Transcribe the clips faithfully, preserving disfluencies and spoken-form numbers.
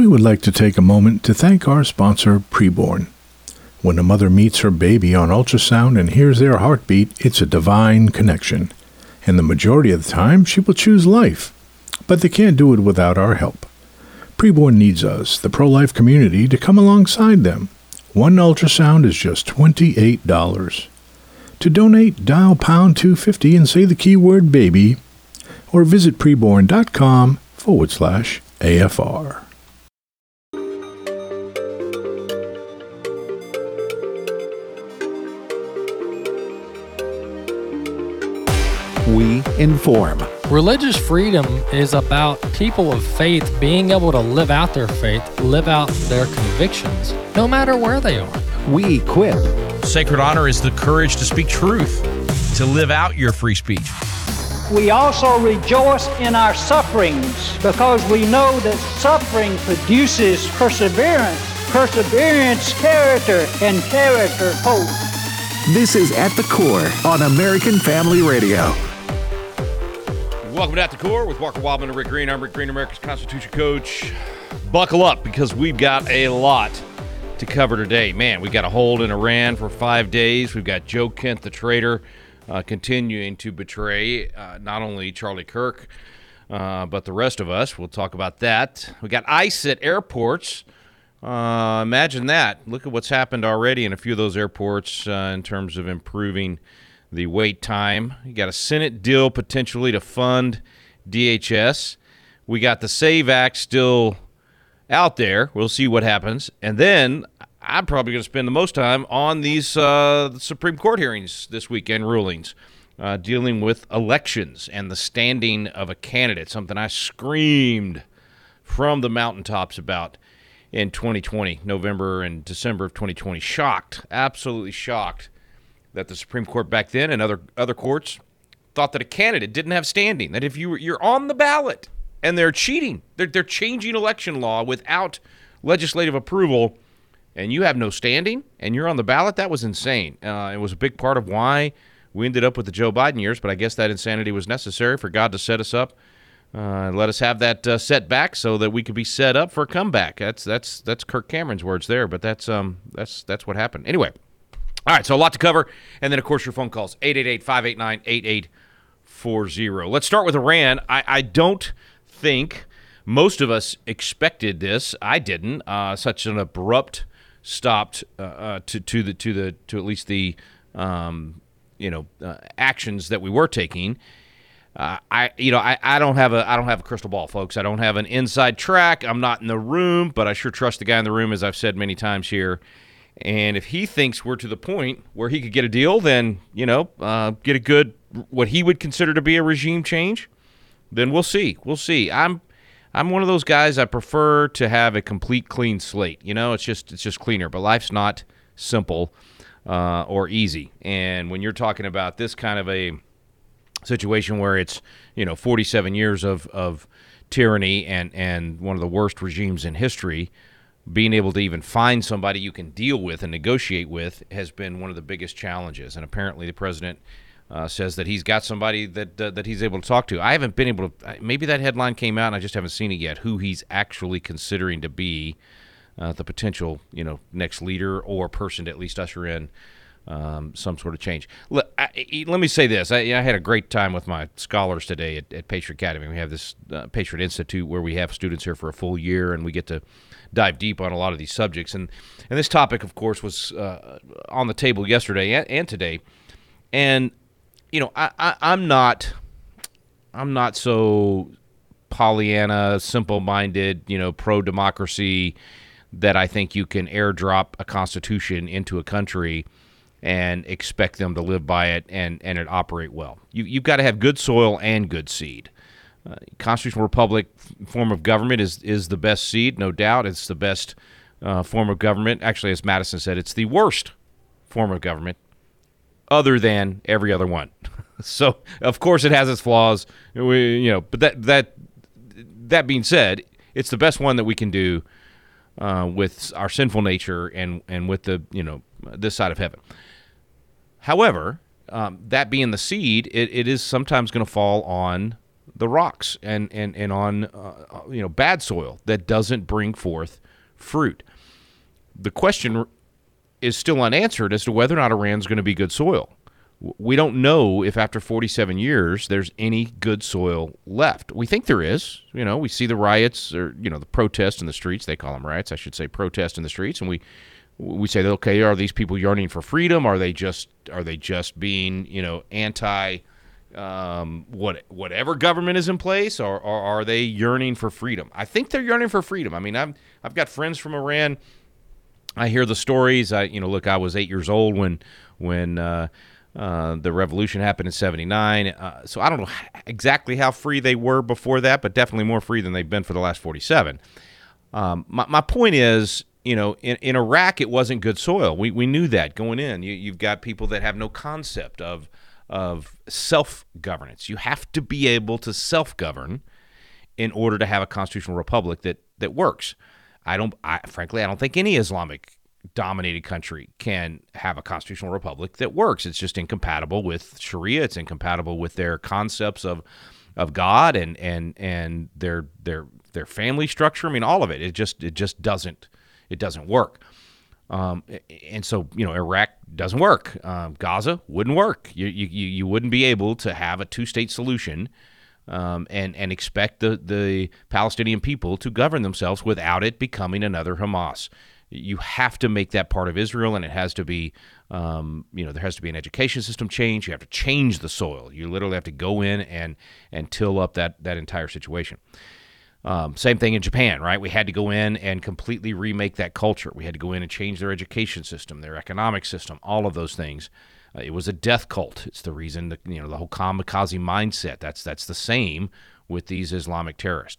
we would like to take a moment to thank our sponsor, Preborn. When a mother meets her baby on ultrasound and hears their heartbeat, it's a divine connection. And the majority of the time, she will choose life. But they can't do it without our help. Preborn needs us, the pro-life community, to come alongside them. One ultrasound is just twenty-eight dollars. To donate, dial pound two fifty and say the keyword baby, or visit preborn.com forward slash AFR. We inform. Religious freedom is about people of faith being able to live out their faith, live out their convictions, no matter where they are. We equip. Sacred honor is the courage to speak truth, to live out your free speech. We also rejoice in our sufferings because we know that suffering produces perseverance, perseverance, character, and character, hope. This is At the Core on American Family Radio. Welcome to At the Core with Walker Wildman and Rick Green. I'm Rick Green, America's Constitution coach. Buckle up because we've got a lot to cover today. Man, we got a hold in Iran for five days. We've got Joe Kent, the traitor, uh, continuing to betray uh, not only Charlie Kirk, uh, but the rest of us. We'll talk about that. We got ICE at airports. Uh, imagine that. Look at what's happened already in a few of those airports uh, in terms of improving the wait time. You got a Senate deal potentially to fund D H S. We got the SAVE Act still out there. We'll see what happens. And then I'm probably going to spend the most time on these uh, Supreme Court hearings this weekend, rulings, uh, dealing with elections and the standing of a candidate, something I screamed from the mountaintops about in twenty twenty, November and December of twenty twenty. Shocked, absolutely shocked that the Supreme Court back then and other other courts thought that a candidate didn't have standing, that if you were, you're on the ballot and they're cheating, they're, they're changing election law without legislative approval, and you have no standing and you're on the ballot, that was insane. Uh, it was a big part of why we ended up with the Joe Biden years, but I guess that insanity was necessary for God to set us up uh, and let us have that uh, setback so that we could be set up for a comeback. That's that's that's Kirk Cameron's words there, but that's um that's that's what happened. Anyway. All right, so a lot to cover, and then, of course, your phone calls, eight eight eight, five eight nine, eight eight four zero. Let's start with Iran. I, I don't think most of us expected this. I didn't. Uh, such an abrupt stop uh, uh, to to the to the to at least the um, you know uh, actions that we were taking. Uh, I you know I, I don't have a I don't have a crystal ball, folks. I don't have an inside track. I'm not in the room, but I sure trust the guy in the room, as I've said many times here. And if he thinks we're to the point where he could get a deal, then, you know, uh, get a good, what he would consider to be a regime change, then we'll see. We'll see. I'm I'm one of those guys, I prefer to have a complete clean slate. You know, it's just it's just cleaner. But life's not simple uh, or easy. And when you're talking about this kind of a situation where it's, you know, forty-seven years of, of tyranny and, and one of the worst regimes in history, being able to even find somebody you can deal with and negotiate with has been one of the biggest challenges. And apparently the president uh, says that he's got somebody that uh, that he's able to talk to. I haven't been able to – maybe that headline came out and I just haven't seen it yet, who he's actually considering to be uh, the potential, you know, next leader or person to at least usher in um, some sort of change. Let, I, let me say this. I, I had a great time with my scholars today at, at Patriot Academy. We have this uh, Patriot Institute where we have students here for a full year, and we get to – dive deep on a lot of these subjects. And and this topic, of course, was uh, on the table yesterday and, and today. And, you know, I, I, I'm not I'm not so Pollyanna, simple-minded, you know, pro-democracy that I think you can airdrop a constitution into a country and expect them to live by it and, and it operate well. You, you've got to have good soil and good seed. Uh, constitutional republic form of government is is the best seed, no doubt. It's the best uh, form of government. Actually, as Madison said, it's the worst form of government other than every other one. So, of course, it has its flaws. We, you know, but that that that being said, it's the best one that we can do uh, with our sinful nature and and with the you know this side of heaven. However, um, that being the seed, it, it is sometimes going to fall on the rocks and and and on uh, you know bad soil that doesn't bring forth fruit. The question is still unanswered as to whether or not Iran's going to be good soil. We don't know if after forty-seven years there's any good soil left. We think there is. You know, we see the riots, or you know, the protests in the streets. They call them riots, I should say, protests in the streets, and we we say, okay, are these people yearning for freedom? Are they just are they just being you know anti um, what whatever government is in place, or, or are they yearning for freedom? I think they're yearning for freedom. I mean, I've I've got friends from Iran. I hear the stories. I you know, look, I was eight years old when when. Uh, Uh, the revolution happened in seventy-nine, uh, so I don't know exactly how free they were before that, but definitely more free than they've been for the last forty-seven. Um, my, my point is, you know, in, in Iraq, it wasn't good soil. We we knew that going in. You, you've got people that have no concept of of self-governance. You have to be able to self-govern in order to have a constitutional republic that that works. I don't, I, frankly, I don't think any Islamic dominated country can have a constitutional republic that works. It's just incompatible with Sharia. It's incompatible with their concepts of of God and and and their their their family structure. I mean, all of it. It just it just doesn't it doesn't work. Um, and so you know, Iraq doesn't work. Um, Gaza wouldn't work. You you you wouldn't be able to have a two state solution. Um, and and expect the the Palestinian people to govern themselves without it becoming another Hamas. You have to make that part of Israel, and it has to be, um, you know, there has to be an education system change. You have to change the soil. You literally have to go in and and till up that that entire situation. Um, same thing in Japan, right? We had to go in and completely remake that culture. We had to go in and change their education system, their economic system, all of those things. Uh, it was a death cult. It's the reason that, you know, the whole kamikaze mindset. That's that's the same with these Islamic terrorists.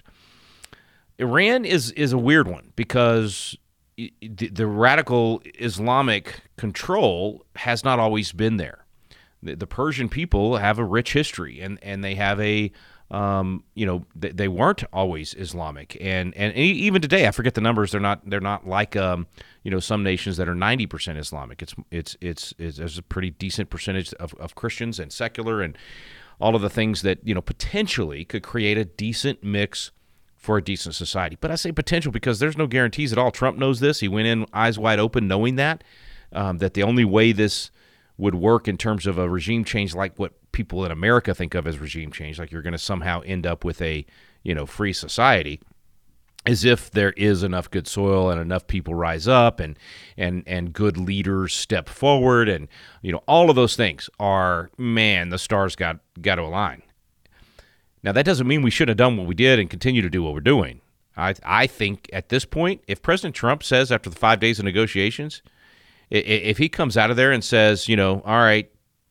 Iran is is a weird one because the, the radical Islamic control has not always been there. The, the Persian people have a rich history, and, and they have a, um, you know, they, they weren't always Islamic, and and even today, I forget the numbers. They're not they're not like um, you know, some nations that are ninety percent Islamic. It's it's it's, it's there's a pretty decent percentage of, of Christians and secular and all of the things that, you know, potentially could create a decent mix for a decent society. But I say potential because there's no guarantees at all. Trump knows this. He went in eyes wide open knowing that, um, that the only way this would work in terms of a regime change like what people in America think of as regime change, like you're going to somehow end up with a, you know, free society, is if there is enough good soil and enough people rise up and and and good leaders step forward, and, you know, all of those things are, man, the stars got, got to align. Now, that doesn't mean we shouldn't have done what we did and continue to do what we're doing. I I think at this point, if President Trump says after the five days of negotiations, if he comes out of there and says, you know, all right,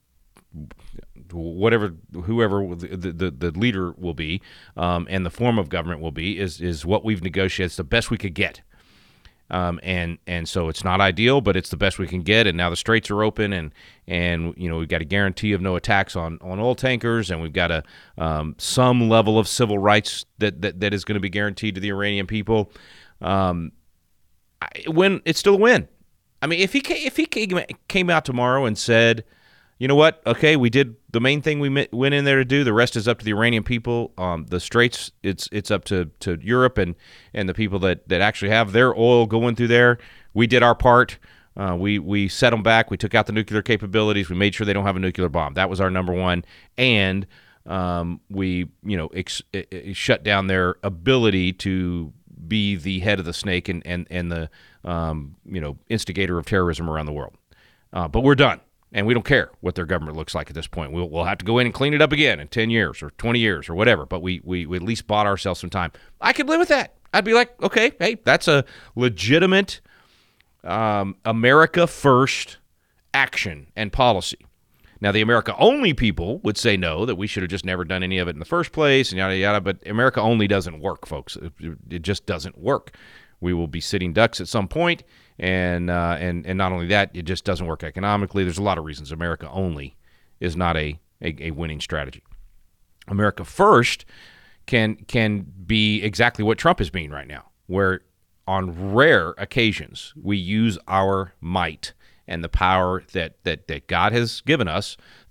whatever, whoever the, the, the leader will be, um, and the form of government will be, is is what we've negotiated. It's the best we could get. Um, and and so it's not ideal, but it's the best we can get. And now the straits are open, and and you know, we've got a guarantee of no attacks on, on oil tankers, and we've got a um, some level of civil rights that that, that is going to be guaranteed to the Iranian people. Um, win, it's still a win. I mean, if he came, if he came out tomorrow and said, you know what, okay, we did the main thing we went in there to do. The rest is up to the Iranian people. Um, the straits, it's it's up to, to Europe and, and the people that, that actually have their oil going through there. We did our part. Uh, we we set them back. We took out the nuclear capabilities. We made sure they don't have a nuclear bomb. That was our number one. And um, we, you know, ex- shut down their ability to be the head of the snake and and and the um, you know, instigator of terrorism around the world. Uh, but we're done. And we don't care what their government looks like at this point. We'll, we'll have to go in and clean it up again in ten years or twenty years or whatever. But we, we, we at least bought ourselves some time. I could live with that. I'd be like, okay, hey, that's a legitimate um, America first action and policy. Now, the America-only people would say no, that we should have just never done any of it in the first place and yada, yada. But America-only doesn't work, folks. It, it just doesn't work. We will be sitting ducks at some point. And uh, and and not only that, it just doesn't work economically. There's a lot of reasons America only is not a, a, a winning strategy. America first can can be exactly what Trump is being right now, where on rare occasions we use our might and the power that, that, that God has given us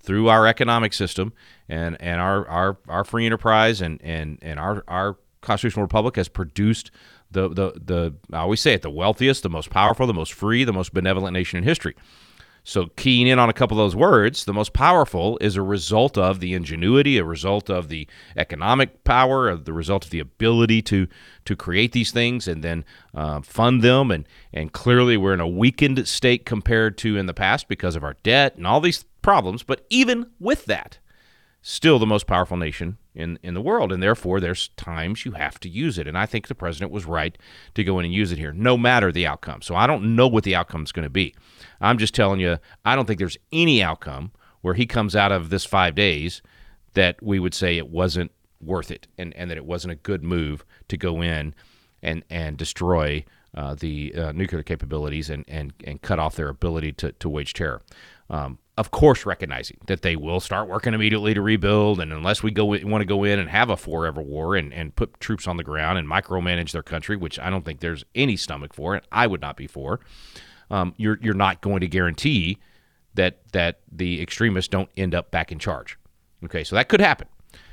through our economic system and, and our, our, our free enterprise and, and, and our, our constitutional republic has produced the, the, the, I always say it, the wealthiest, the most powerful, the most free, the most benevolent nation in history. So keying in on a couple of those words, the most powerful is a result of the ingenuity, a result of the economic power, of the result of the ability to to create these things and then uh, fund them. And, and clearly we're in a weakened state compared to in the past because of our debt and all these problems. But even with that, still the most powerful nation in, in the world, and therefore there's times you have to use it. And I think the president was right to go in and use it here, no matter the outcome. So I don't know what the outcome is going to be. I'm just telling you, I don't think there's any outcome where he comes out of this five days that we would say it wasn't worth it and, and that it wasn't a good move to go in and, and destroy uh, the uh, nuclear capabilities and, and, and cut off their ability to, to wage terror. Um, Of course, recognizing that they will start working immediately to rebuild, and unless we go want to go in and have a forever war and, and put troops on the ground and micromanage their country, which I don't think there's any stomach for, and I would not be for, um, you're you're not going to guarantee that that the extremists don't end up back in charge. Okay, so that could happen.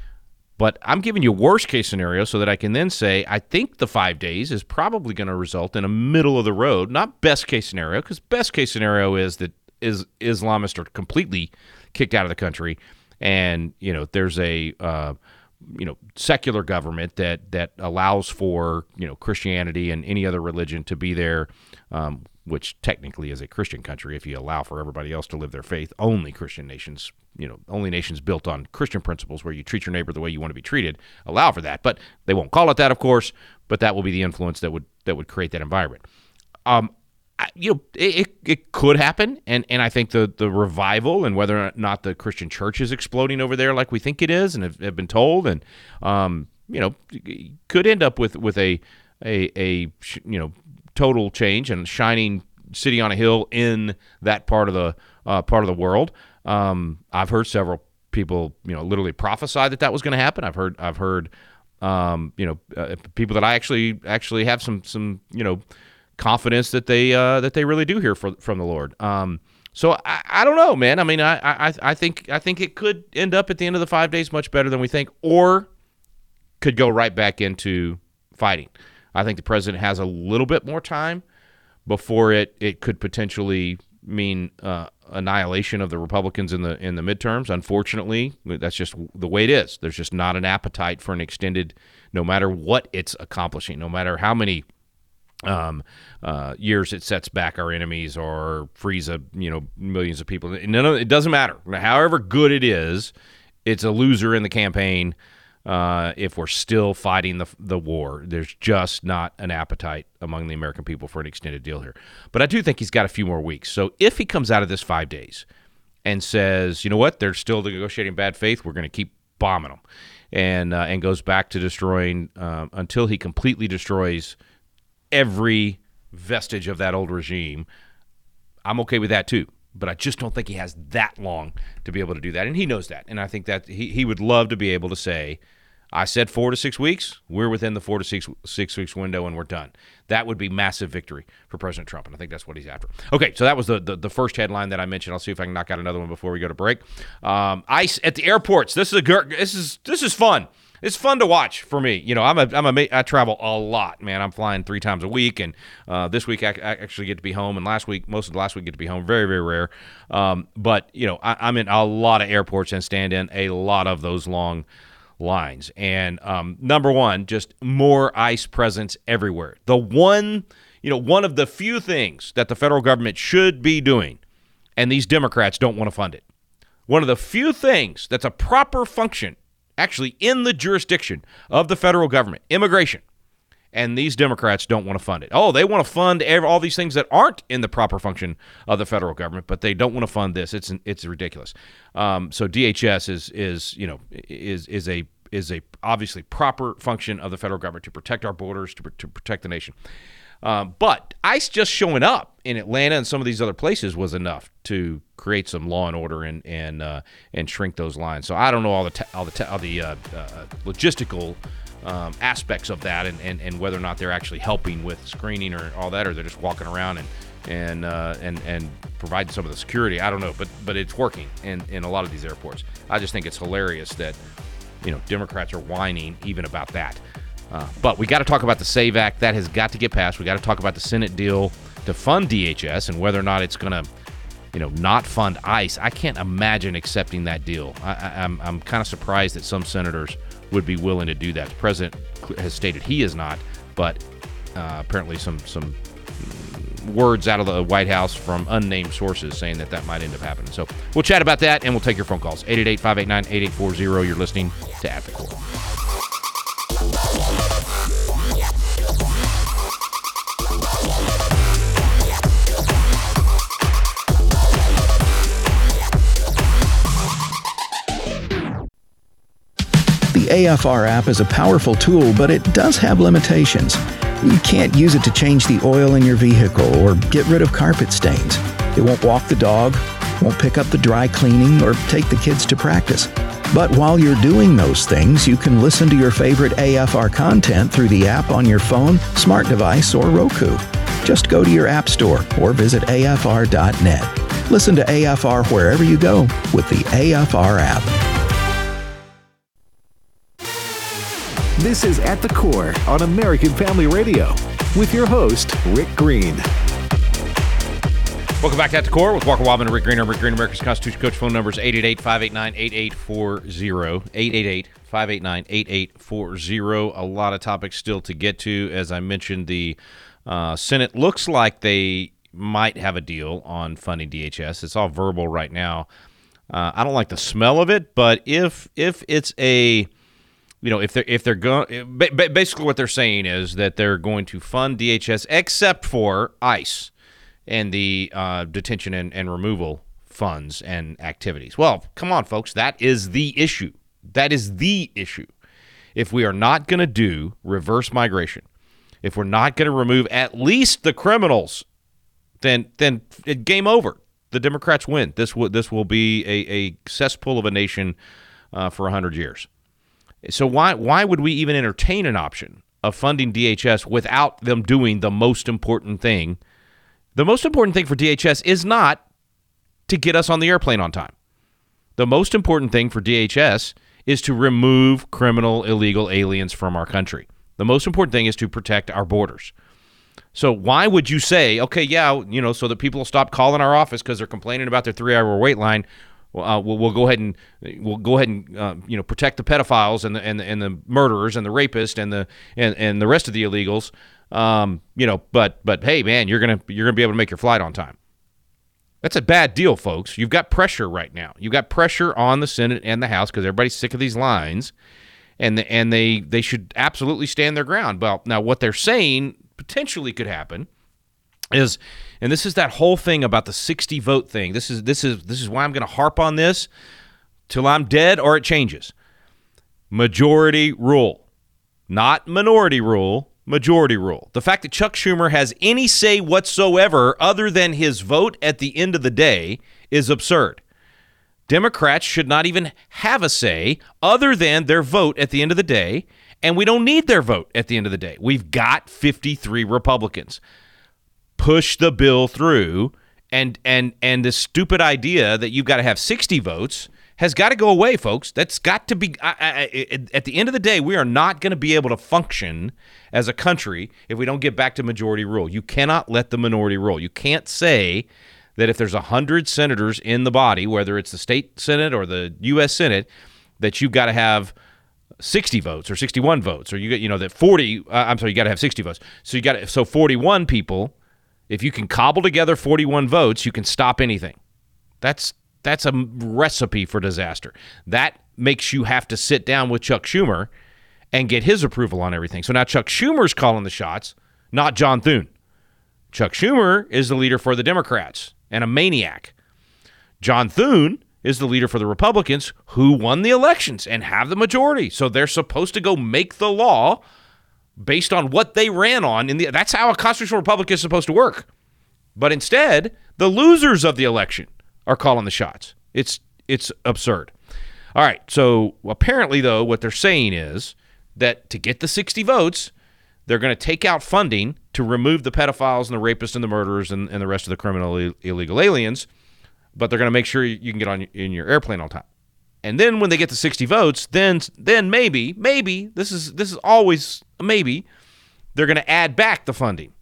But I'm giving you worst case scenario so that I can then say I think the five days is probably going to result in a middle of the road, not best case scenario, because best case scenario is that is Islamists are completely kicked out of the country, and you know there's a uh, you know secular government that that allows for you know Christianity and any other religion to be there, um, which technically is a Christian country if you allow for everybody else to live their faith. Only Christian nations, you know, only nations built on Christian principles where you treat your neighbor the way you want to be treated allow for that. But they won't call it that, of course. But that will be the influence that would that would create that environment. Um, You know, it, it could happen, and, and I think the, the revival and whether or not the Christian church is exploding over there like we think it is and have, have been told, and um, you know, could end up with with a a a you know total change and shining city on a hill in that part of the uh, part of the world. Um, I've heard several people, you know, literally prophesy that that was going to happen. I've heard I've heard um, you know uh, people that I actually actually have some some you know. confidence that they uh, that they really do hear for, from the Lord. Um, so I, I don't know, man. I mean, I, I I think I think it could end up at the end of the five days much better than we think, or could go right back into fighting. I think the president has a little bit more time before it it could potentially mean uh, annihilation of the Republicans in the in the midterms. Unfortunately, that's just the way it is. There's just not an appetite for an extended, no matter what it's accomplishing, no matter how many Um, uh, years it sets back our enemies or frees a you know millions of people. None of, it doesn't matter. However good it is, it's a loser in the campaign uh, if we're still fighting the the war. There's just not an appetite among the American people for an extended deal here. But I do think he's got a few more weeks. So if he comes out of this five days and says, you know what, they're still negotiating bad faith, we're going to keep bombing them, and uh, and goes back to destroying uh, until he completely destroys every vestige of that old regime, I'm okay with that too. But I just don't think he has that long to be able to do that, and he knows that. And I think that he, he would love to be able to say, I said four to six weeks, we're within the four to six, six weeks window, and we're done. That would be massive victory for President Trump, and I think that's what he's after. Okay, so that was the, the, the first headline that I mentioned. I'll see if I can knock out another one before we go to break. Um, ICE at the airports. This is a this is this is fun. It's fun to watch for me. You know, I'm a, I'm a, I travel a lot, man. I'm flying three times a week, and uh, this week I, I actually get to be home, and last week, most of the last week, get to be home. Very, very rare. Um, but, you know, I, I'm in a lot of airports and stand in a lot of those long lines. And um, number one, just more ICE presence everywhere. The one, you know, one of the few things that the federal government should be doing, and these Democrats don't want to fund it. One of the few things that's a proper function actually in the jurisdiction of the federal government, immigration, and these Democrats don't want to fund it. Oh, they want to fund every, all these things that aren't in the proper function of the federal government, but they don't want to fund this. It's it's ridiculous. Um, so D H S is is you know is is a is a obviously proper function of the federal government to protect our borders, to to protect the nation. Um, but ICE just showing up in Atlanta and some of these other places was enough to create some law and order and and uh, and shrink those lines. So I don't know all the te- all the te- all the uh, uh, logistical um, aspects of that, and, and, and whether or not they're actually helping with screening or all that, or they're just walking around and and uh, and and provide some of the security. I don't know, but but it's working in, in a lot of these airports. I just think it's hilarious that, you know, Democrats are whining even about that. Uh, but we got to talk about the SAVE Act. That has got to get passed. We got to talk about the Senate deal to fund D H S and whether or not it's going to, you know, not fund ICE. I can't imagine accepting that deal. I, I, I'm I'm kind of surprised that some senators would be willing to do that. The president has stated he is not, but uh, apparently some some words out of the White House from unnamed sources saying that that might end up happening. So we'll chat about that, and we'll take your phone calls. eight eight eight, five eight nine, eight eight four zero. You're listening to At the Core. The A F R app is a powerful tool, but it does have limitations. You can't use it to change the oil in your vehicle or get rid of carpet stains. It won't walk the dog, won't pick up the dry cleaning, or take the kids to practice. But while you're doing those things, you can listen to your favorite A F R content through the app on your phone, smart device, or Roku. Just go to your app store or visit A F R dot net. Listen to A F R wherever you go with the A F R app. This is At the Core on American Family Radio with your host, Rick Green. Welcome back to At the Core with Walker Wildman and Rick Green. I'm Rick Green, America's Constitution Coach. Phone number is eight eight eight, five eight nine, eight eight four zero. eight eight eight, five eight nine, eight eight four zero. A lot of topics still to get to. As I mentioned, the uh, Senate looks like they might have a deal on funding D H S. It's all verbal right now. Uh, I don't like the smell of it, but if if it's a You know, if they're if they're going, basically what they're saying is that they're going to fund D H S except for ICE and the uh, detention and, and removal funds and activities. Well, come on, folks, that is the issue. That is the issue. If we are not going to do reverse migration, if we're not going to remove at least the criminals, then then it, game over. The Democrats win. This will this will be a, a cesspool of a nation uh, for a hundred years. So why why would we even entertain an option of funding D H S without them doing the most important thing? The most important thing for D H S is not to get us on the airplane on time. The most important thing for D H S is to remove criminal, illegal aliens from our country. The most important thing is to protect our borders. So why would you say, okay, yeah, you know, so that people will stop calling our office because they're complaining about their three-hour wait line. Uh, we'll, we'll go ahead and we'll go ahead and uh, you know protect the pedophiles and the and the, and the murderers and the rapists and the and, and the rest of the illegals. Um, you know, but but hey, man, you're gonna you're gonna be able to make your flight on time. That's a bad deal, folks. You've got pressure right now. You've got pressure on the Senate and the House because everybody's sick of these lines, and the, and they they should absolutely stand their ground. Well, now what they're saying potentially could happen is, and this is that whole thing about the sixty vote thing. This is this is this is why I'm going to harp on this till I'm dead or it changes. Majority rule, not minority rule. Majority rule. The fact that Chuck Schumer has any say whatsoever other than his vote at the end of the day is absurd. Democrats should not even have a say other than their vote at the end of the day, and we don't need their vote at the end of the day. We've got fifty-three Republicans. Push the bill through, and and and the stupid idea that you've got to have sixty votes has got to go away, folks. That's got to be, I, I, at the end of the day, we are not going to be able to function as a country if we don't get back to majority rule. You cannot let the minority rule. You can't say that if there's one hundred senators in the body, whether it's the state Senate or the U S Senate, that you've got to have sixty votes or sixty-one votes, or you get, you know, that forty, uh, I'm sorry, you got to have sixty votes. So you got to, so forty-one people, if you can cobble together forty-one votes, you can stop anything. That's That's a recipe for disaster. That makes you have to sit down with Chuck Schumer and get his approval on everything. So now Chuck Schumer's calling the shots, not John Thune. Chuck Schumer is the leader for the Democrats and a maniac. John Thune is the leader for the Republicans who won the elections and have the majority. So they're supposed to go make the law based on what they ran on. In the, that's how a constitutional republic is supposed to work. But instead, the losers of the election are calling the shots. It's it's absurd. All right, so apparently, though, what they're saying is that to get the sixty votes, they're going to take out funding to remove the pedophiles and the rapists and the murderers and, and the rest of the criminal Ill- illegal aliens, but they're going to make sure you can get on in your airplane on time. And then when they get to sixty votes, then then maybe, maybe, this is this is always a maybe, they're going to add back the funding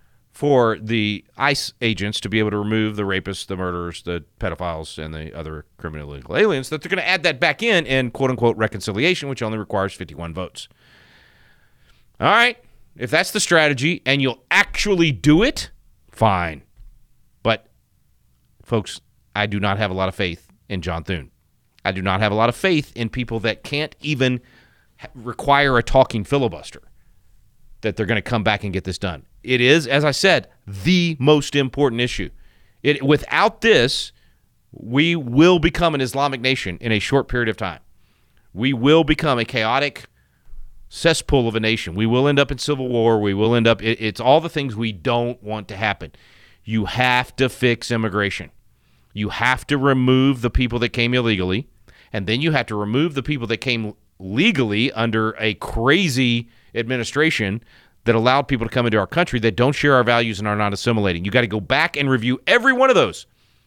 for the ICE agents to be able to remove the rapists, the murderers, the pedophiles, and the other criminal illegal aliens, that they're going to add that back in in quote-unquote reconciliation, which only requires fifty-one votes. All right, if that's the strategy and you'll actually do it, fine. But, folks, I do not have a lot of faith in John Thune. I do not have a lot of faith in people that can't even require a talking filibuster, that they're going to come back and get this done. It is, as I said, the most important issue. It, without this, we will become an Islamic nation in a short period of time. We will become a chaotic cesspool of a nation. We will end up in civil war. We will end up, it, it's all the things we don't want to happen. You have to fix immigration. You have to remove the people that came illegally, and then you have to remove the people that came legally under a crazy administration that allowed people to come into our country that don't share our values and are not assimilating. You got to go back and review every one of those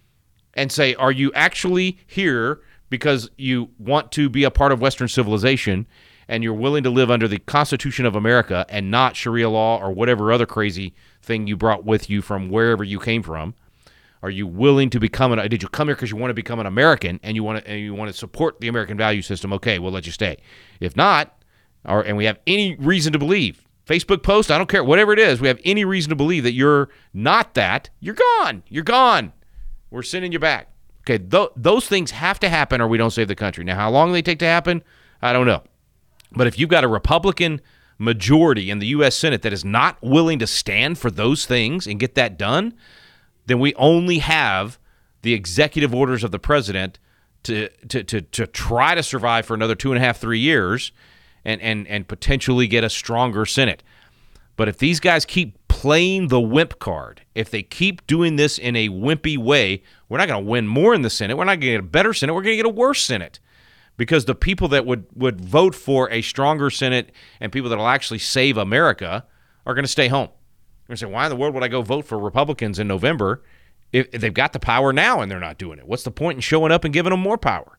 and say, are you actually here because you want to be a part of Western civilization and you're willing to live under the Constitution of America and not Sharia law or whatever other crazy thing you brought with you from wherever you came from? Are you willing to become an? Did you come here because you want to become an American and you want to and you want to support the American value system? Okay, we'll let you stay. If not, or and we have any reason to believe, Facebook post, I don't care, whatever it is, we have any reason to believe that you're not that, you're gone. You're gone. We're sending you back. Okay, th- those things have to happen or we don't save the country. Now, how long they take to happen, I don't know. But if you've got a Republican majority in the U S Senate that is not willing to stand for those things and get that done, then we only have the executive orders of the president to to to, to try to survive for another two and a half, three years and, and, and potentially get a stronger Senate. But if these guys keep playing the wimp card, if they keep doing this in a wimpy way, we're not going to win more in the Senate. We're not going to get a better Senate. We're going to get a worse Senate because the people that would, would vote for a stronger Senate and people that will actually save America are going to stay home. You're going to say, why in the world would I go vote for Republicans in November if, if they've got the power now and they're not doing it? What's the point in showing up and giving them more power?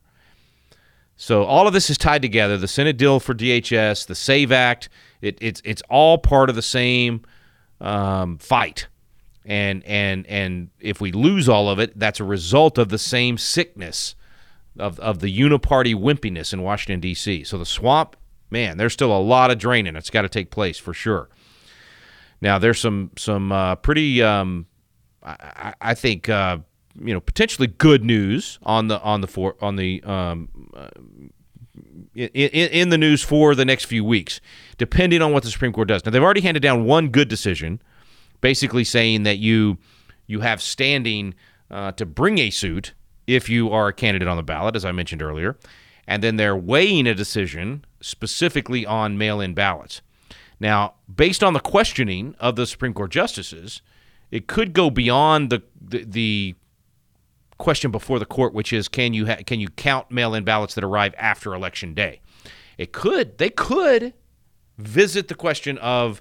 So all of this is tied together. The Senate deal for D H S, the SAVE Act, it, it's it's all part of the same um, fight. And and and if we lose all of it, that's a result of the same sickness of, of the uniparty wimpiness in Washington, D C. So the swamp, man, there's still a lot of draining. It's got to take place for sure. Now, there's some some uh, pretty, um, I, I think, uh, you know, potentially good news on the on the for, on the um, uh, in, in the news for the next few weeks, depending on what the Supreme Court does. Now, they've already handed down one good decision, basically saying that you you have standing uh, to bring a suit if you are a candidate on the ballot, as I mentioned earlier, and then they're weighing a decision specifically on mail-in ballots. Now, based on the questioning of the Supreme Court justices, it could go beyond the the, the question before the court, which is can you ha- can you count mail-in ballots that arrive after Election Day? It could. They could visit the question of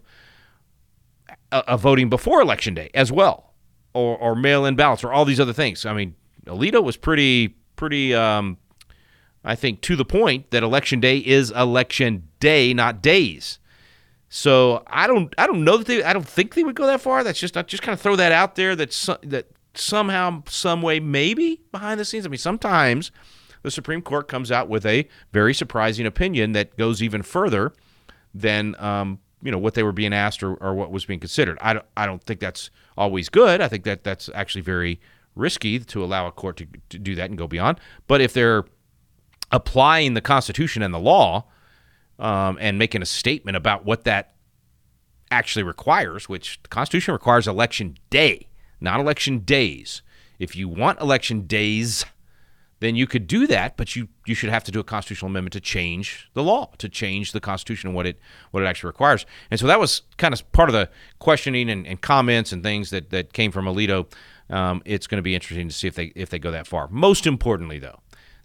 uh, of voting before Election Day as well, or or mail-in ballots, or all these other things. I mean, Alito was pretty pretty. Um, I think to the point that Election Day is Election Day, not days. So I don't, I don't know that they, I don't think they would go that far. That's just, I just kind of throw that out there. That so, that somehow, some way, maybe behind the scenes. I mean, sometimes the Supreme Court comes out with a very surprising opinion that goes even further than, um, you know, what they were being asked or, or what was being considered. I don't, I don't think that's always good. I think that that's actually very risky to allow a court to, to do that and go beyond. But if they're applying the Constitution and the law, Um, and making a statement about what that actually requires, which the Constitution requires Election Day, not election days. If you want election days, then you could do that, but you, you should have to do a constitutional amendment to change the law, to change the Constitution and what it what it actually requires. And so that was kind of part of the questioning and, and comments and things that, that came from Alito. Um, it's going to be interesting to see if they if they go that far. Most importantly, though,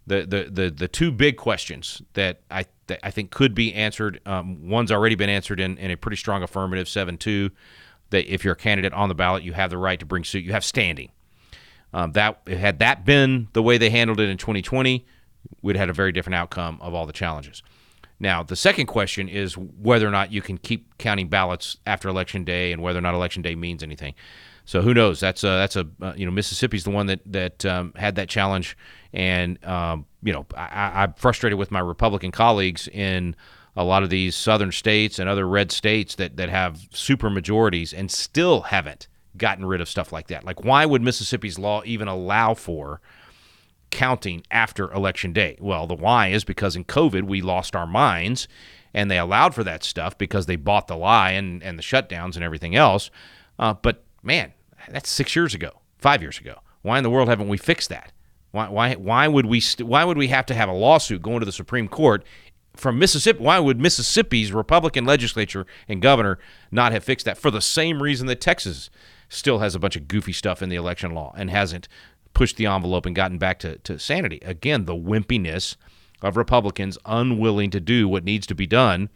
the the the, the two big questions that I that I think could be answered. Um, one's already been answered in, in a pretty strong affirmative, seven two, that if you're a candidate on the ballot, you have the right to bring suit. You have standing. Um, that had that been the way they handled it in twenty twenty, we'd have had a very different outcome of all the challenges. Now, the second question is whether or not you can keep counting ballots after Election Day and whether or not Election Day means anything. So who knows? That's a, that's a uh, you know, Mississippi's the one that that um, had that challenge, and um, you know, I, I'm frustrated with my Republican colleagues in a lot of these southern states and other red states that that have super majorities and still haven't gotten rid of stuff like that. Like, why would Mississippi's law even allow for counting after Election Day? Well, the why is because in COVID we lost our minds, and they allowed for that stuff because they bought the lie and, and the shutdowns and everything else. Uh, but man, that's six years ago, five years ago. Why in the world haven't we fixed that? Why why why would we st- why would we have to have a lawsuit going to the Supreme Court from Mississippi? Why would Mississippi's Republican legislature and governor not have fixed that? For the same reason that Texas still has a bunch of goofy stuff in the election law and hasn't pushed the envelope and gotten back to, to sanity. Again, the wimpiness of Republicans unwilling to do what needs to be done.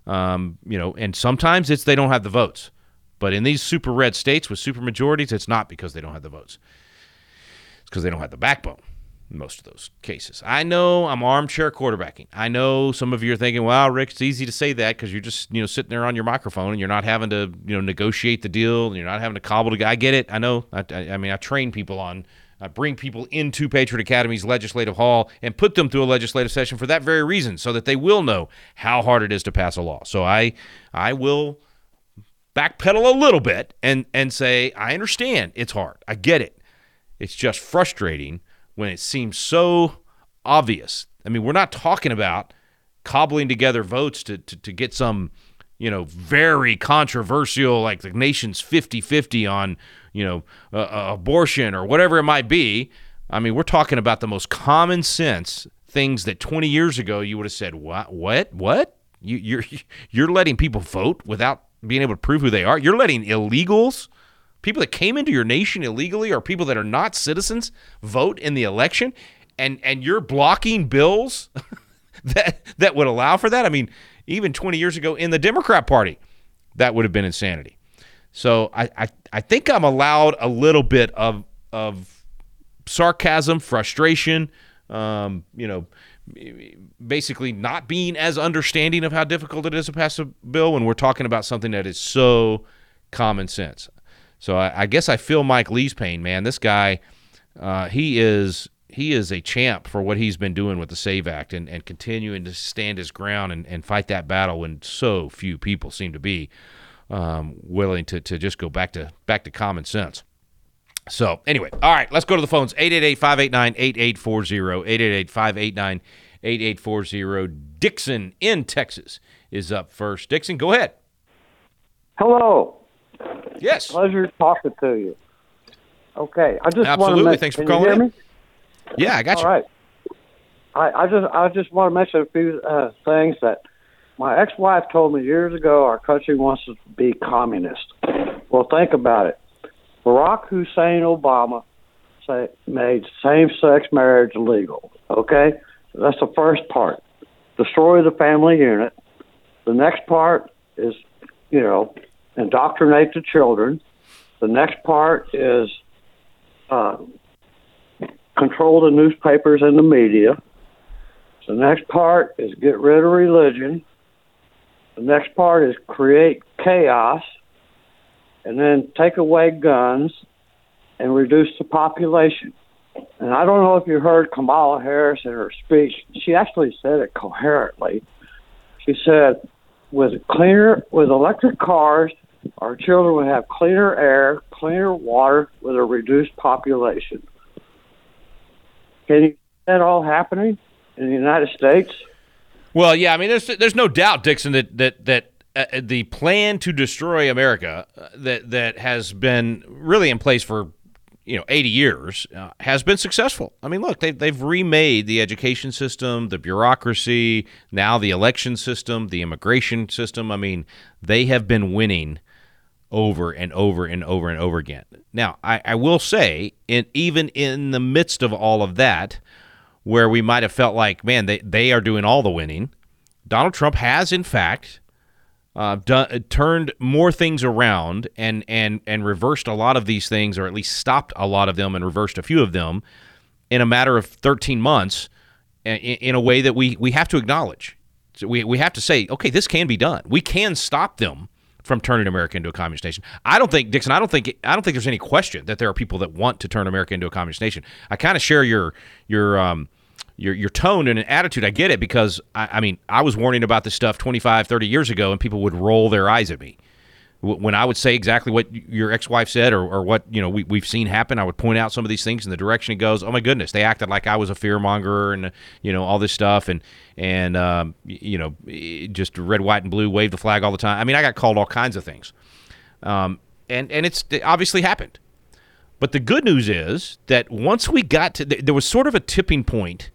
Um, you know, and sometimes it's they don't have the votes. But in these super red states with super majorities, it's not because they don't have the votes. It's because they don't have the backbone in most of those cases. I know I'm armchair quarterbacking. I know some of you are thinking, well, Rick, it's easy to say that because you're just, you know, sitting there on your microphone and you're not having to, you know, negotiate the deal and you're not having to cobble together. I get it. I know. I, I, I mean, I train people on I bring people into Patriot Academy's legislative hall and put them through a legislative session for that very reason, so that they will know how hard it is to pass a law. So I I will backpedal a little bit and, and say, I understand it's hard. I get it. It's just frustrating when it seems so obvious. I mean, we're not talking about cobbling together votes to, to, to get some, you know, very controversial, like the nation's fifty-fifty on, you know, uh, uh, abortion or whatever it might be. I mean, we're talking about the most common sense things that twenty years ago you would have said, what, what, what? You, you're you're letting people vote without being able to prove who they are. You're letting illegals, people that came into your nation illegally, or people that are not citizens, vote in the election, and and you're blocking bills that that would allow for that. I mean, even twenty years ago in the Democrat Party, that would have been insanity. So I, I, I think I'm allowed a little bit of of sarcasm, frustration, um, you know, basically not being as understanding of how difficult it is to pass a bill when we're talking about something that is so common sense. So I, I guess I feel Mike Lee's pain, man. This guy, uh, he is he is a champ for what he's been doing with the SAVE Act and, and continuing to stand his ground and, and fight that battle when so few people seem to be um, willing to to just go back to back to common sense. So anyway, all right, let's go to the phones. eight eight eight, five eight nine, eight eight four zero, eight eight eight, five eight nine, eight eight four zero. Dixon in Texas is up first. Dixon, go ahead. Hello. Yes. Pleasure talking to you. Okay, I just Absolutely. want to Thanks for can you calling hear in. Me? Yeah, I got you. All right. I, I just I just want to mention a few uh, things that my ex-wife told me years ago. Our country wants us to be communist. Well, think about it. Barack Hussein Obama say, made same-sex marriage illegal. Okay, so that's the first part. Destroy the family unit. The next part is, you know, indoctrinate the children. The next part is uh, control the newspapers and the media. The next part is get rid of religion. The next part is create chaos. And then take away guns and reduce the population. And I don't know if you heard Kamala Harris in her speech. She actually said it coherently. She said, with cleaner, with electric cars, our children would have cleaner air, cleaner water with a reduced population. Can you see that all happening in the United States? Well, yeah, I mean, there's there's no doubt, Dixon, that that that uh, the plan to destroy America uh, that that has been really in place for, you know, eighty years uh, has been successful. I mean, look, they've, they've remade the education system, the bureaucracy, now the election system, the immigration system. I mean, they have been winning over and over and over and over again. Now, I, I will say, in, even in the midst of all of that, where we might have felt like, man, they, they are doing all the winning. Donald Trump has, in fact, uh, done, turned more things around and, and, and reversed a lot of these things, or at least stopped a lot of them and reversed a few of them in a matter of thirteen months in, in a way that we, we have to acknowledge. So we, we have to say, okay, this can be done. We can stop them from turning America into a communist nation. I don't think, Dixon, I don't think I don't think there's any question that there are people that want to turn America into a communist nation. I kind of share your your um your your tone and attitude. I get it, because I, I mean, I was warning about this stuff twenty-five, thirty years ago, and people would roll their eyes at me. When I would say exactly what your ex-wife said, or, or what you know we, we've seen happen, I would point out some of these things in the direction it goes. Oh my goodness, they acted like I was a fearmonger, and you know all this stuff, and and um, you know just red, white, and blue, wave the flag all the time. I mean, I got called all kinds of things, um, and and it's it obviously happened. But the good news is that once we got to, there was sort of a tipping point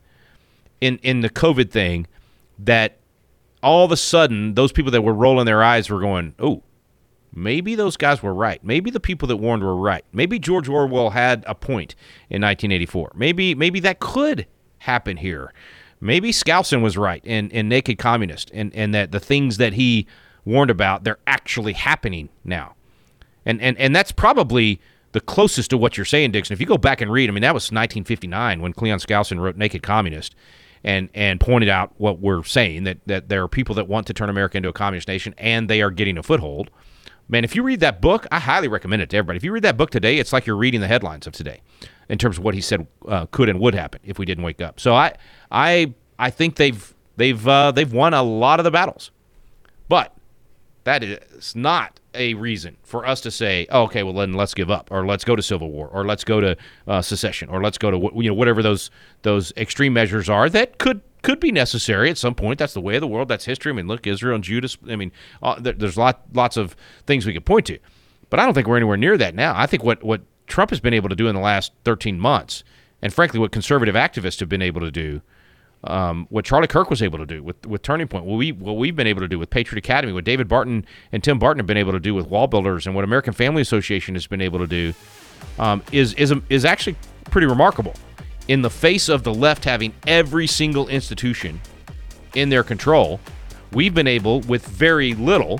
in in the COVID thing, that all of a sudden those people that were rolling their eyes were going, oh. Maybe those guys were right. Maybe the people that warned were right. Maybe George Orwell had a point in nineteen eighty-four. Maybe maybe that could happen here. Maybe Skousen was right in, in Naked Communist, and, and that the things that he warned about, they're actually happening now. And, and and that's probably the closest to what you're saying, Dixon. If you go back and read, I mean, that was nineteen fifty-nine when Cleon Skousen wrote Naked Communist and and pointed out what we're saying, that, that there are people that want to turn America into a communist nation, and they are getting a foothold. Man, if you read that book, I highly recommend it to everybody. If you read that book today, it's like you're reading the headlines of today in terms of what he said uh, could and would happen if we didn't wake up. So I I I think they've they've uh, they've won a lot of the battles. But that is not a reason for us to say, oh, okay, well then let's give up, or let's go to civil war, or let's go to uh, secession, or let's go to you know whatever those those extreme measures are that could could be necessary at some point. That's the way of the world. That's history. I mean, look, Israel and Judah. I mean, uh, there, there's lot, lots of things we could point to. But I don't think we're anywhere near that now. I think what, what Trump has been able to do in the last thirteen months, and frankly what conservative activists have been able to do, um, what Charlie Kirk was able to do with, with Turning Point, what, we, what we've been able to do with Patriot Academy, what David Barton and Tim Barton have been able to do with Wall Builders, and what American Family Association has been able to do, um, is, is, is actually pretty remarkable. In the face of the left having every single institution in their control, we've been able, with very little,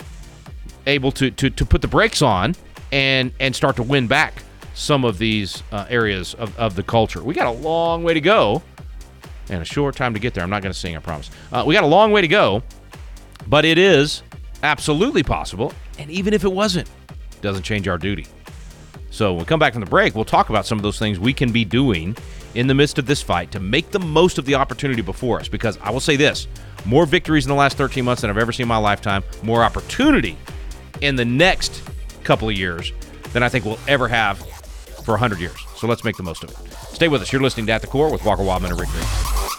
able to to, to put the brakes on and and start to win back some of these uh, areas of, of the culture. We got a long way to go and a short time to get there. I'm not going to sing, I promise. Uh, we got a long way to go, but it is absolutely possible, and even if it wasn't, it doesn't change our duty. So when we come back from the break, we'll talk about some of those things we can be doing in the midst of this fight to make the most of the opportunity before us. Because I will say this, more victories in the last thirteen months than I've ever seen in my lifetime, more opportunity in the next couple of years than I think we'll ever have for one hundred years. So let's make the most of it. Stay with us. You're listening to At the Core with Walker Wildman and Rick Green.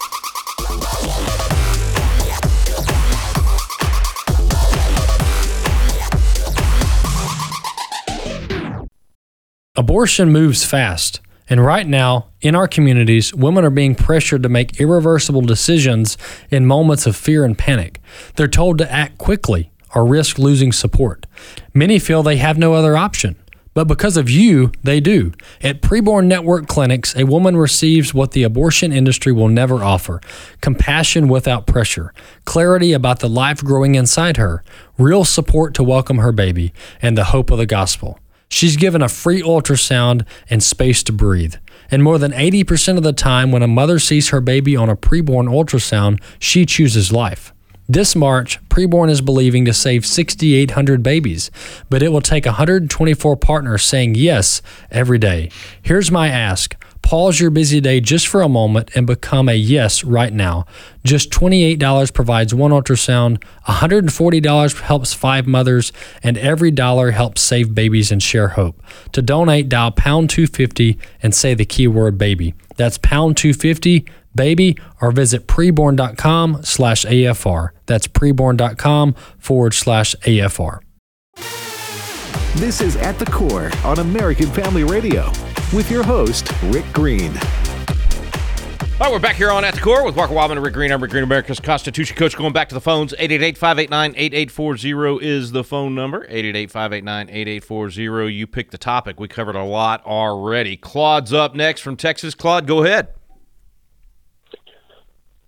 Abortion moves fast, and right now, in our communities, women are being pressured to make irreversible decisions in moments of fear and panic. They're told to act quickly or risk losing support. Many feel they have no other option, but because of you, they do. At Preborn Network Clinics, a woman receives what the abortion industry will never offer: compassion without pressure, clarity about the life growing inside her, real support to welcome her baby, and the hope of the gospel. She's given a free ultrasound and space to breathe. And more than eighty percent of the time when a mother sees her baby on a preborn ultrasound, she chooses life. This March, Preborn is believing to save six thousand eight hundred babies, but it will take one hundred twenty-four partners saying yes every day. Here's my ask. Pause your busy day just for a moment and become a yes right now. Just twenty-eight dollars provides one ultrasound, one hundred forty dollars helps five mothers, and every dollar helps save babies and share hope. To donate, dial pound two fifty and say the keyword baby. That's pound two fifty, baby, or visit preborn.com slash AFR. That's preborn.com forward slash AFR. This is At the Core on American Family Radio with your host, Rick Green. All right, we're back here on At the Core with Walker Wildman and Rick Green. I'm Rick Green, America's Constitution Coach. Going back to the phones, eight eight eight, five eight nine, eight eight four zero is the phone number. eight eight eight, five eight nine, eight eight four zero. You picked the topic. We covered a lot already. Claude's up next from Texas. Claude, go ahead.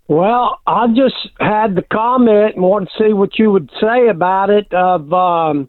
Well, I just had the comment and wanted to see what you would say about it. Of um,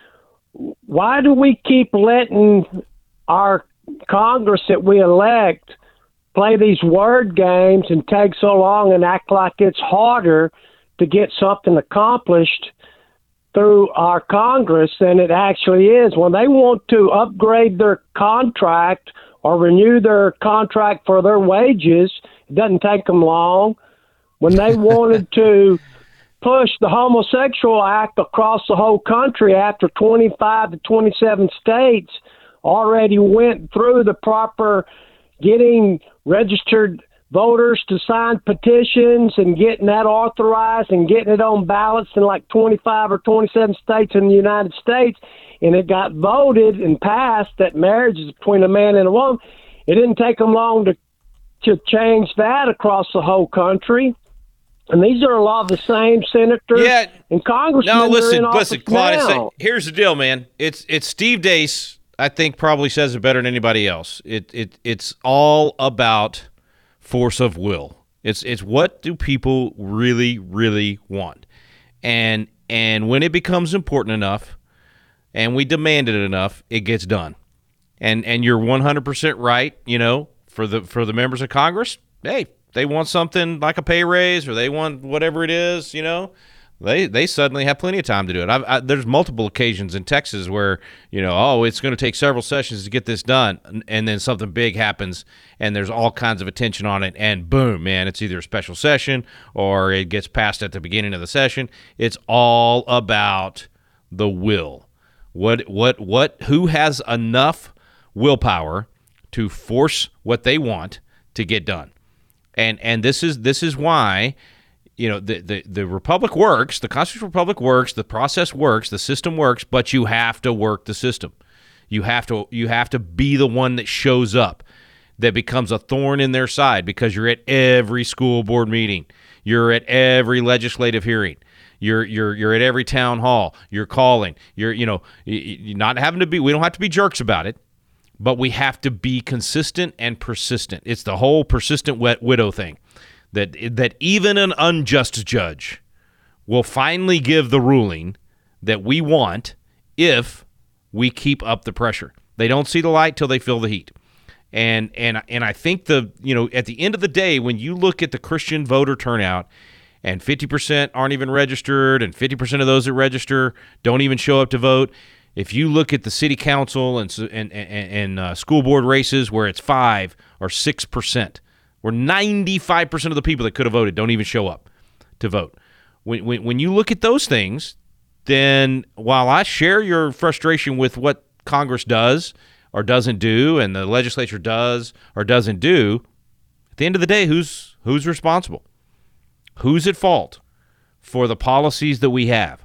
why do we keep letting our Congress that we elect play these word games and take so long and act like it's harder to get something accomplished through our Congress than it actually is? When they want to upgrade their contract or renew their contract for their wages, it doesn't take them long. When they wanted to push the homosexual act across the whole country after twenty-five to twenty-seven states already went through the proper getting registered voters to sign petitions and getting that authorized and getting it on ballots in like twenty-five or twenty-seven states in the United States, and it got voted and passed that marriage is between a man and a woman, it didn't take them long to to change that across the whole country. And these are a lot of the same senators yeah. and congressmen. No, listen, that are in listen, office Claudius. now. Here's the deal, man. It's it's Steve Deace. I think probably says it better than anybody else. It it it's all about force of will. It's it's what do people really really want, and and when it becomes important enough, and we demand it enough, it gets done. And and you're one hundred percent right. You know, for the for the members of Congress, hey, they want something like a pay raise or they want whatever it is, you know, they they suddenly have plenty of time to do it. I've, I, there's multiple occasions in Texas where, you know, oh, it's going to take several sessions to get this done, and, and then something big happens, and there's all kinds of attention on it, and boom, man, it's either a special session or it gets passed at the beginning of the session. It's all about the will. What what what? Who has enough willpower to force what they want to get done? And and this is this is why, you know, the, the, the Republic works, the Constitutional Republic works, the process works, the system works, but you have to work the system. You have to you have to be the one that shows up, that becomes a thorn in their side, because you're at every school board meeting, you're at every legislative hearing, you're you're you're at every town hall, you're calling, you're you know you're not having to be. We don't have to be jerks about it. But we have to be consistent and persistent. It's the whole persistent wet widow thing, that that even an unjust judge will finally give the ruling that we want if we keep up the pressure. They don't see the light till they feel the heat. And and and I think the you know at the end of the day, when you look at the Christian voter turnout, and fifty percent aren't even registered, and fifty percent of those that register don't even show up to vote. If you look at the city council and and and, and uh, school board races where it's five or six percent, where ninety-five percent of the people that could have voted don't even show up to vote. When, when when you look at those things, then while I share your frustration with what Congress does or doesn't do, and the legislature does or doesn't do, at the end of the day, who's who's responsible? Who's at fault for the policies that we have?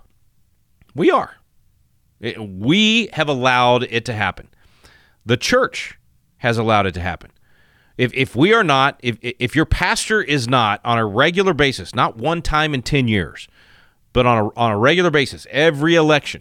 We are. We have allowed it to happen. The church has allowed it to happen. If if we are not, if if your pastor is not on a regular basis, not one time in ten years, but on a on a regular basis, every election,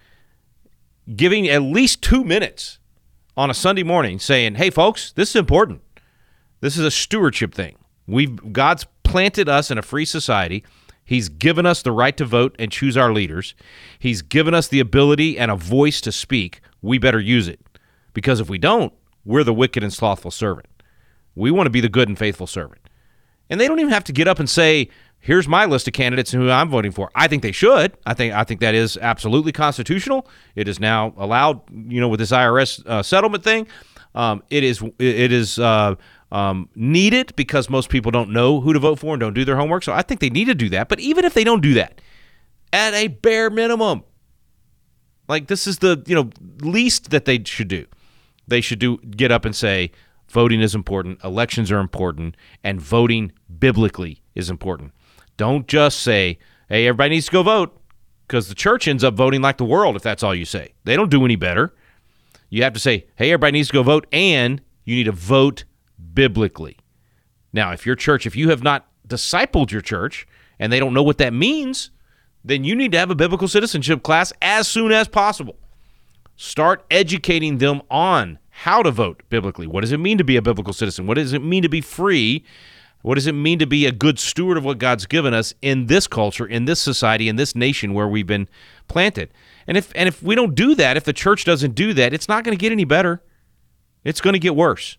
giving at least two minutes on a Sunday morning saying, hey, folks, this is important. This is a stewardship thing. We've God's planted us in a free society. He's given us the right to vote and choose our leaders. He's given us the ability and a voice to speak. We better use it. Because if we don't, we're the wicked and slothful servant. We want to be the good and faithful servant. And they don't even have to get up and say, here's my list of candidates and who I'm voting for. I think they should. I think I think that is absolutely constitutional. It is now allowed, you know, with this I R S uh, settlement thing. Um, it is it is uh, um, needed because most people don't know who to vote for and don't do their homework. So I think they need to do that. But even if they don't do that, at a bare minimum, like this is the you know least that they should do. They should do get up and say voting is important, elections are important, and voting biblically is important. Don't just say, hey, everybody needs to go vote, because the church ends up voting like the world if that's all you say. They don't do any better. You have to say, hey, everybody needs to go vote, and you need to vote biblically. Now, if your church, if you have not discipled your church and they don't know what that means, then you need to have a biblical citizenship class as soon as possible. Start educating them on how to vote biblically. What does it mean to be a biblical citizen? What does it mean to be free? What does it mean to be a good steward of what God's given us in this culture, in this society, in this nation where we've been planted? And if and if we don't do that, if the church doesn't do that, it's not going to get any better. It's going to get worse.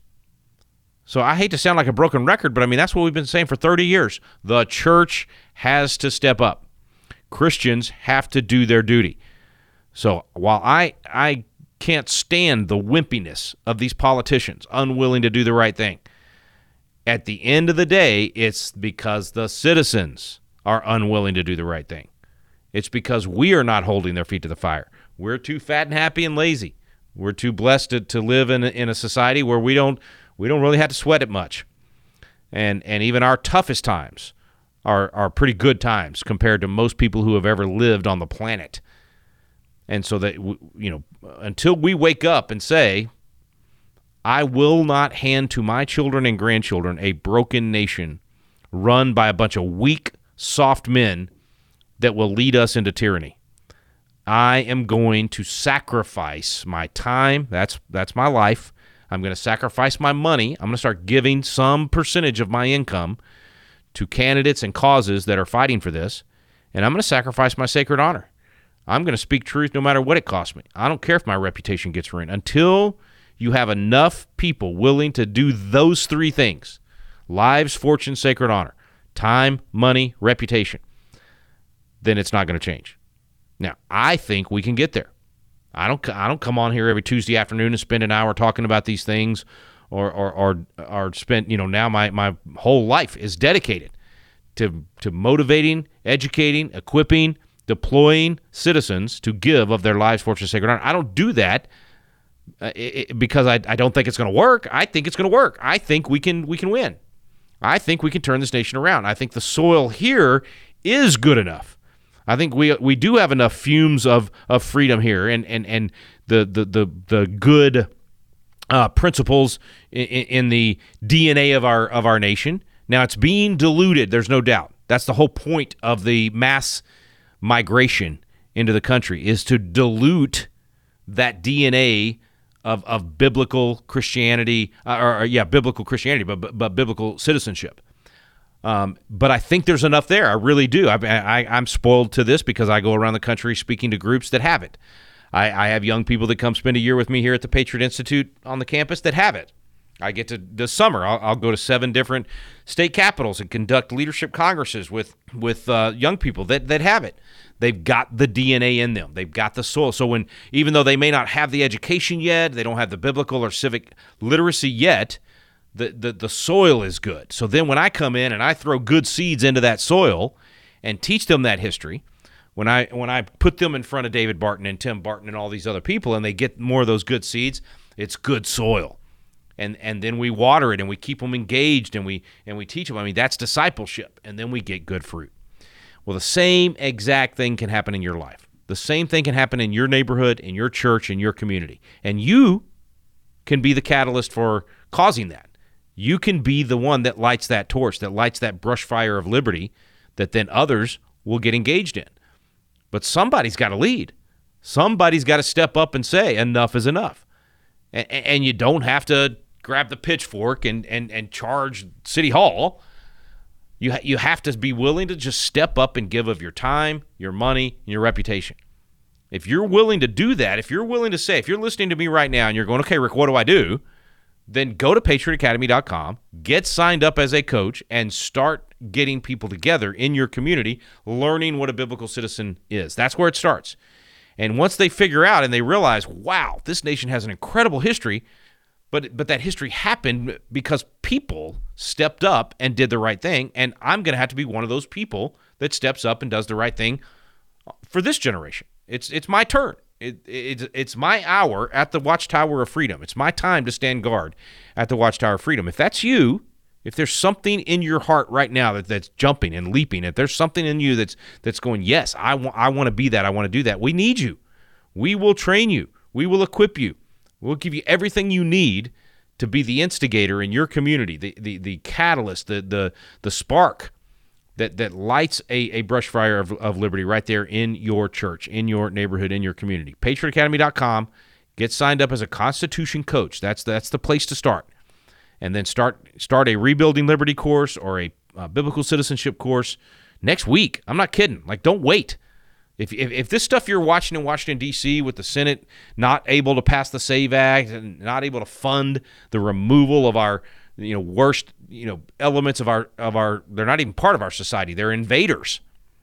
So I hate to sound like a broken record, but I mean, that's what we've been saying for thirty years. The church has to step up. Christians have to do their duty. So while I I can't stand the wimpiness of these politicians unwilling to do the right thing, at the end of the day, it's because the citizens are unwilling to do the right thing. It's because we are not holding their feet to the fire. We're too fat and happy and lazy. We're too blessed to, to live in a, in a society where we don't we don't really have to sweat it much. And and even our toughest times are are pretty good times compared to most people who have ever lived on the planet. And so that, you know, until we wake up and say, I will not hand to my children and grandchildren a broken nation run by a bunch of weak, soft men that will lead us into tyranny. I am going to sacrifice my time. That's that's my life. I'm going to sacrifice my money. I'm going to start giving some percentage of my income to candidates and causes that are fighting for this, and I'm going to sacrifice my sacred honor. I'm going to speak truth no matter what it costs me. I don't care if my reputation gets ruined. Until you have enough people willing to do those three things, lives, fortune, sacred honor, time, money, reputation, then it's not going to change. Now, I think we can get there. I don't I don't come on here every Tuesday afternoon and spend an hour talking about these things or or or, or spend, you know, now my, my whole life is dedicated to to motivating, educating, equipping, deploying citizens to give of their lives, fortune, sacred honor. I don't do that uh, it, because I, I don't think it's going to work. I think it's going to work. I think we can we can win. I think we can turn this nation around. I think the soil here is good enough. I think we we do have enough fumes of, of freedom here, and and, and the, the the the good uh, principles in, in the D N A of our of our nation. Now it's being diluted. There's no doubt. That's the whole point of the mass migration into the country, is to dilute that D N A of of biblical Christianity, uh, or, or yeah, biblical Christianity, but but, but biblical citizenship. Um, but I think there's enough there. I really do. I, I, I'm spoiled to this because I go around the country speaking to groups that have it. I, I have young people that come spend a year with me here at the Patriot Institute on the campus that have it. I get to this summer. I'll, I'll go to seven different state capitals and conduct leadership congresses with with uh, young people that that have it. They've got the D N A in them. They've got the soul. So when, even though they may not have the education yet, they don't have the biblical or civic literacy yet, the the, the soil is good. So then when I come in and I throw good seeds into that soil and teach them that history, when I when I put them in front of David Barton and Tim Barton and all these other people, and they get more of those good seeds, it's good soil. And and then we water it and we keep them engaged and we and we teach them. I mean, that's discipleship, and then we get good fruit. Well, the same exact thing can happen in your life. The same thing can happen in your neighborhood, in your church, in your community. And you can be the catalyst for causing that. You can be the one that lights that torch, that lights that brush fire of liberty that then others will get engaged in. But somebody's got to lead. Somebody's got to step up and say enough is enough. And, and you don't have to grab the pitchfork and, and, and charge City Hall. You ha- you have to be willing to just step up and give of your time, your money, and your reputation. If you're willing to do that, if you're willing to say, if you're listening to me right now and you're going, okay, Rick, what do I do? Then go to patriot academy dot com, get signed up as a coach, and start getting people together in your community, learning what a biblical citizen is. That's where it starts. And once they figure out and they realize, wow, this nation has an incredible history, But but that history happened because people stepped up and did the right thing, and I'm going to have to be one of those people that steps up and does the right thing for this generation. It's it's my turn. It, it, it's my hour at the Watchtower of Freedom. It's my time to stand guard at the Watchtower of Freedom. If that's you, if there's something in your heart right now that, that's jumping and leaping, if there's something in you that's that's going, yes, I, wa- I want to be that, I want to do that, we need you. We will train you. We will equip you. We'll give you everything you need to be the instigator in your community, the the, the catalyst, the the the spark that, that lights a, a brush fire of, of liberty right there in your church, in your neighborhood, in your community. patriot academy dot com. Get signed up as a Constitution coach. That's that's the place to start. and then start start a Rebuilding Liberty course or a uh, biblical citizenship course next week. I'm not kidding. Like, don't wait. If, if if this stuff you're watching in Washington, D C with the Senate not able to pass the SAVE Act and not able to fund the removal of our, you know, worst, you know, elements of our, of our, they're not even part of our society. They're invaders.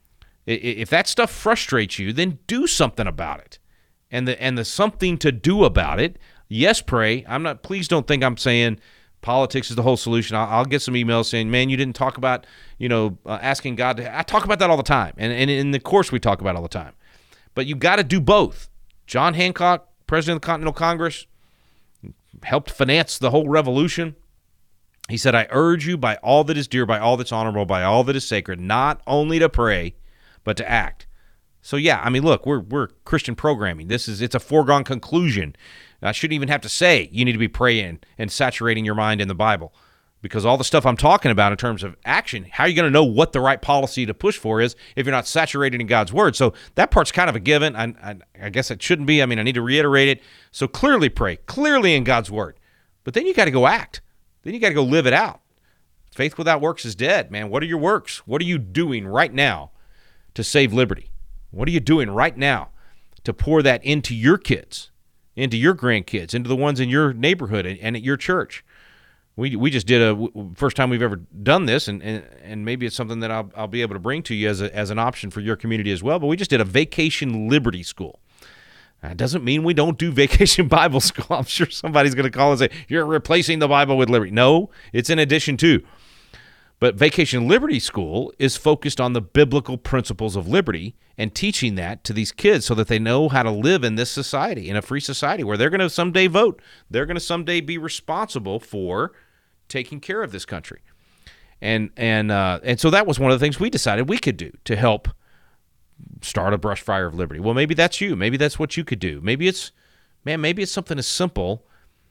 If that stuff frustrates you, then do something about it. And the and the something to do about it, yes, pray. I'm not, please don't think I'm saying politics is the whole solution. I'll, I'll get some emails saying, man, you didn't talk about, you know, uh, asking God to, I talk about that all the time. And, and in the course we talk about it all the time. But you got to do both. John Hancock, president of the Continental Congress, helped finance the whole revolution. He said, I urge you by all that is dear, by all that's honorable, by all that is sacred, not only to pray, but to act. So yeah, I mean, look, we're we're Christian programming. This is it's a foregone conclusion. I shouldn't even have to say you need to be praying and saturating your mind in the Bible, because all the stuff I'm talking about in terms of action, how are you going to know what the right policy to push for is if you're not saturated in God's word? So that part's kind of a given. I, I, I guess it shouldn't be. I mean, I need to reiterate it. So clearly pray, clearly in God's word. But then you got to go act. Then you got to go live it out. Faith without works is dead, man. What are your works? What are you doing right now to save liberty? What are you doing right now to pour that into your kids, into your grandkids, into the ones in your neighborhood and, and at your church? We we just did a first time we've ever done this, and, and, and maybe it's something that I'll I'll be able to bring to you as a, as an option for your community as well. But we just did a Vacation Liberty School. That doesn't mean we don't do Vacation Bible School. I'm sure somebody's going to call and say, you're replacing the Bible with liberty. No, it's in addition to. But Vacation Liberty School is focused on the biblical principles of liberty and teaching that to these kids so that they know how to live in this society, in a free society where they're going to someday vote. They're going to someday be responsible for taking care of this country. And and uh, and so that was one of the things we decided we could do to help start a brush fire of liberty. Well, maybe that's you. Maybe that's what you could do. Maybe it's, man, maybe it's something as simple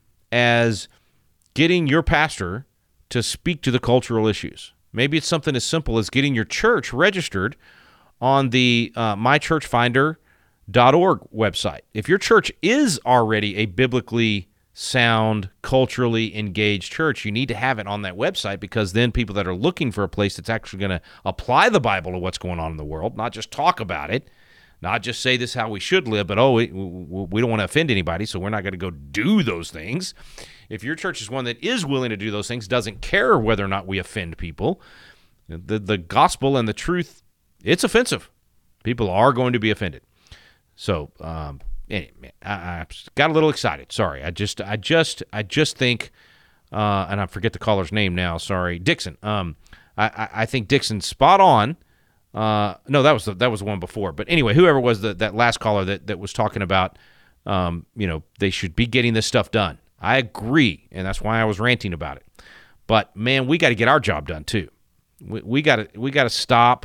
as getting your pastor to speak to the cultural issues. Maybe it's something as simple as getting your church registered on the uh, my church finder dot org website. If your church is already a biblically sound, culturally engaged church, you need to have it on that website, because then people that are looking for a place that's actually going to apply the Bible to what's going on in the world, not just talk about it, not just say this is how we should live, but, oh, we, we don't want to offend anybody, so we're not going to go do those things. If your church is one that is willing to do those things, doesn't care whether or not we offend people, the the gospel and the truth, it's offensive. People are going to be offended. So, um, anyway, I, I got a little excited. Sorry, I just, I just, I just think, uh, and I forget the caller's name now. Sorry, Dixon. Um, I, I, I think Dixon's spot on. Uh, no, that was the, that was the one before. But anyway, whoever was the, that last caller that that was talking about, um, you know, they should be getting this stuff done. I agree, and that's why I was ranting about it. But man, we got to get our job done too. We, we got to we got to stop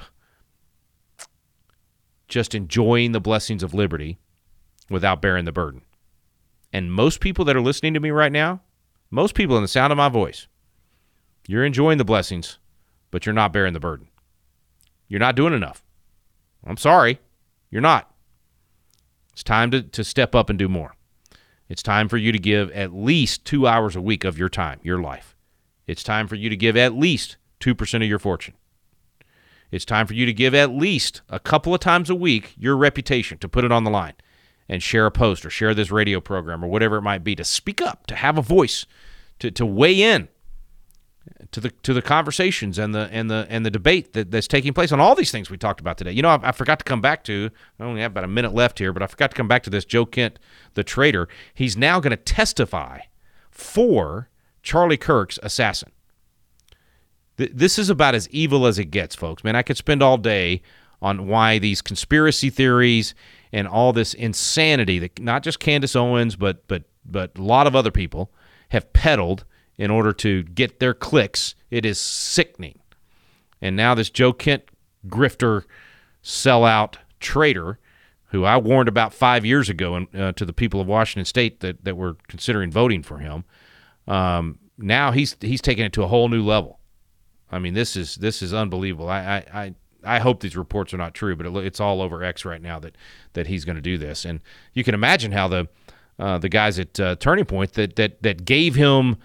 just enjoying the blessings of liberty without bearing the burden. And most people that are listening to me right now, most people in the sound of my voice, you're enjoying the blessings, but you're not bearing the burden. You're not doing enough. I'm sorry, you're not. It's time to, to step up and do more. It's time for you to give at least two hours a week of your time, your life. It's time for you to give at least two percent of your fortune. It's time for you to give at least a couple of times a week your reputation, to put it on the line and share a post or share this radio program or whatever it might be, to speak up, to have a voice, to, to weigh in to the to the conversations and the and the and the debate that, that's taking place on all these things we talked about today. You know, I, I forgot to come back to, I only have about a minute left here, but I forgot to come back to this Joe Kent, the traitor. He's now going to testify for Charlie Kirk's assassin. Th- this is about as evil as it gets, folks. Man, I could spend all day on why these conspiracy theories and all this insanity that not just Candace Owens, but but but a lot of other people have peddled in order to get their clicks. It is sickening. And now this Joe Kent grifter, sellout, traitor, who I warned about five years ago and, uh, to the people of Washington State that, that were considering voting for him, um, now he's he's taking it to a whole new level. I mean, this is this is unbelievable. I I, I, I hope these reports are not true, but it, it's all over X right now that, that he's going to do this. And you can imagine how the uh, the guys at uh, Turning Point that that that gave him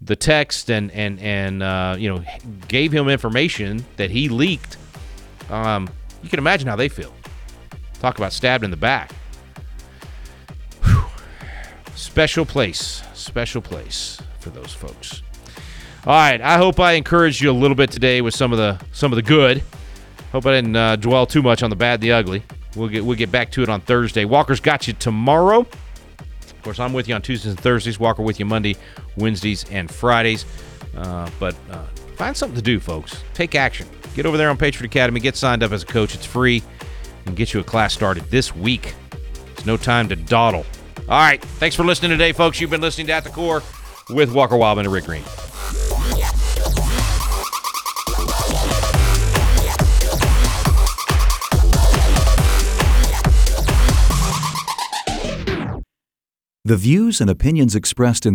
the text and and and uh, you know, gave him information that he leaked, um, you can imagine how they feel. Talk about stabbed in the back. Whew. Special place, special place for those folks. All right, I hope I encouraged you a little bit today with some of the some of the good. Hope I didn't uh, dwell too much on the bad, the ugly. We'll get we'll get back to it on Thursday. Walker's got you tomorrow. Of course, I'm with you on Tuesdays and Thursdays. Walker with you Monday, Wednesdays, and Fridays. Uh, but uh, find something to do, folks. Take action. Get over there on Patriot Academy. Get signed up as a coach. It's free. And get you a class started this week. It's no time to dawdle. All right. Thanks for listening today, folks. You've been listening to At the Core with Walker Wildman and Rick Green. The views and opinions expressed in